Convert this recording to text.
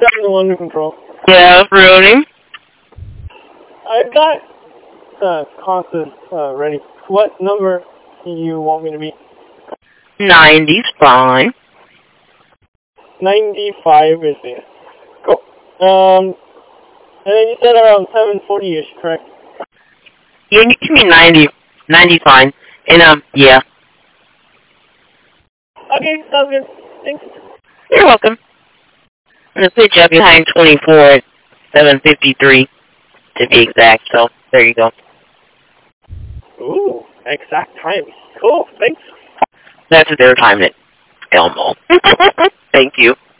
under control. Yeah, Rudy. I've got Constance ready. What number do you want me to be? 90's fine. 95 is the cool. And then you said around 7:40ish, correct? Yeah, you can be 90. 90's fine. And, yeah. Okay, sounds good. Thanks. You're welcome. I'm going to put you up behind 24 at 7:53 to be exact, so there you go. Ooh, exact time. Cool, thanks. That's their time at Elmo. Thank you.